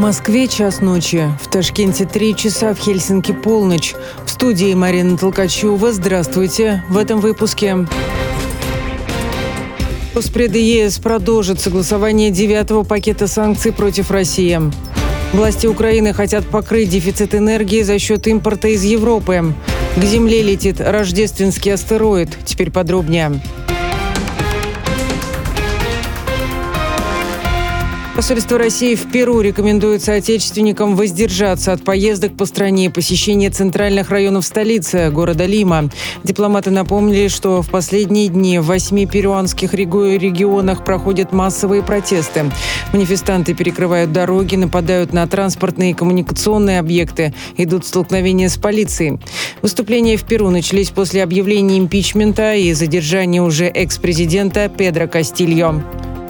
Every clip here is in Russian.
Москве час ночи, в Ташкенте 3 часа, в Хельсинки полночь. В студии Марина Толкачева. Здравствуйте. В этом выпуске. Госпреды ЕС продолжит согласование 9-го пакета санкций против России. Власти Украины хотят покрыть дефицит энергии за счет импорта из Европы. К Земле летит рождественский астероид. Теперь подробнее. Посольство России в Перу рекомендует соотечественникам воздержаться от поездок по стране и посещения центральных районов столицы, города Лима. Дипломаты напомнили, что в последние дни в 8 перуанских регионах проходят массовые протесты. Манифестанты перекрывают дороги, нападают на транспортные и коммуникационные объекты, идут столкновения с полицией. Выступления в Перу начались после объявления импичмента и задержания уже экс-президента Педро Кастильо.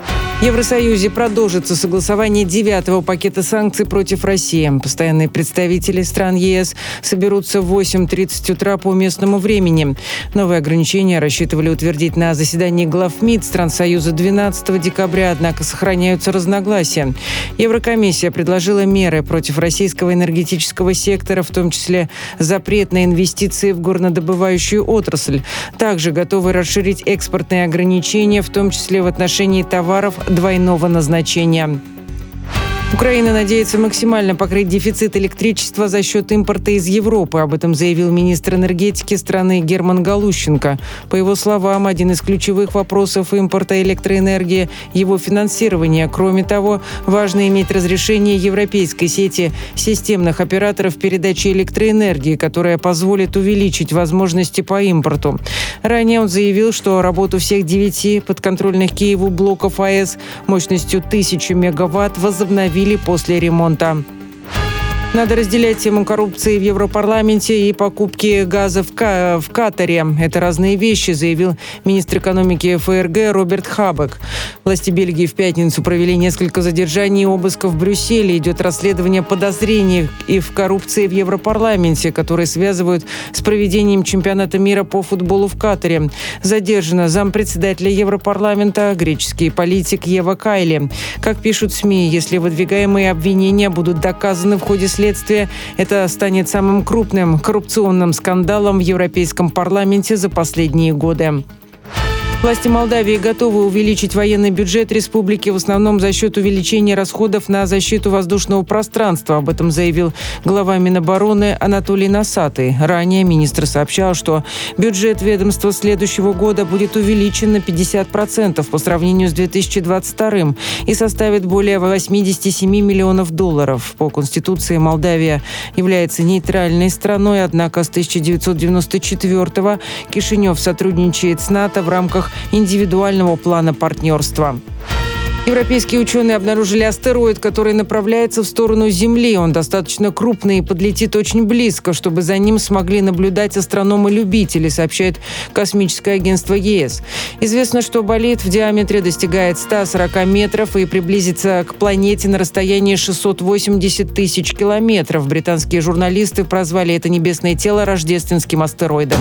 В Евросоюзе продолжится согласование 9-го пакета санкций против России. Постоянные представители стран ЕС соберутся в 8:30 утра по местному времени. Новые ограничения рассчитывали утвердить на заседании глав МИД стран Союза 12 декабря, однако сохраняются разногласия. Еврокомиссия предложила меры против российского энергетического сектора, в том числе запрет на инвестиции в горнодобывающую отрасль. Также готовы расширить экспортные ограничения, в том числе в отношении товаров двойного назначения. Украина надеется максимально покрыть дефицит электричества за счет импорта из Европы. Об этом заявил министр энергетики страны Герман Галущенко. По его словам, один из ключевых вопросов импорта электроэнергии – его финансирование. Кроме того, важно иметь разрешение европейской сети системных операторов передачи электроэнергии, которая позволит увеличить возможности по импорту. Ранее он заявил, что работу всех 9 подконтрольных Киеву блоков АЭС мощностью 1000 мегаватт возобновили после ремонта. Надо разделять тему коррупции в Европарламенте и покупки газа в Катаре. Это разные вещи, заявил министр экономики ФРГ Роберт Хабек. Власти Бельгии в пятницу провели несколько задержаний и обысков в Брюсселе. Идет расследование подозрений и в коррупции в Европарламенте, которые связывают с проведением чемпионата мира по футболу в Катаре. Задержана зампредседателя Европарламента, греческий политик Ева Кайли. Как пишут СМИ, если выдвигаемые обвинения будут доказаны в ходе следствия, это станет самым крупным коррупционным скандалом в Европейском парламенте за последние годы. Власти Молдавии готовы увеличить военный бюджет республики в основном за счет увеличения расходов на защиту воздушного пространства. Об этом заявил глава Минобороны Анатолий Носатый. Ранее министр сообщал, что бюджет ведомства следующего года будет увеличен на 50% по сравнению с 2022 и составит более 87 миллионов долларов. По Конституции Молдавия является нейтральной страной, однако с 1994-го Кишинев сотрудничает с НАТО в рамках индивидуального плана партнерства. Европейские ученые обнаружили астероид, который направляется в сторону Земли. Он достаточно крупный и подлетит очень близко, чтобы за ним смогли наблюдать астрономы-любители, сообщает космическое агентство ЕС. Известно, что болид в диаметре достигает 140 метров и приблизится к планете на расстоянии 680 тысяч километров. Британские журналисты прозвали это небесное тело рождественским астероидом.